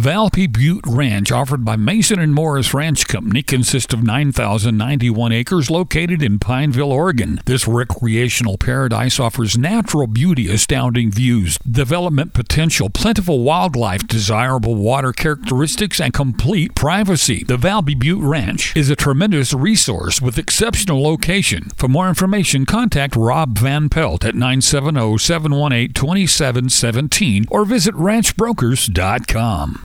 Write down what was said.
Valpy Butte Ranch, offered by Mason and Morris Ranch Company, consists of 9,091 acres located in Pineville, Oregon. This recreational paradise offers natural beauty, astounding views, development potential, plentiful wildlife, desirable water characteristics, and complete privacy. The Valpy Butte Ranch is a tremendous resource with exceptional location. For more information, contact Rob Van Pelt at 970-718-2717 or visit ranchbrokers.com.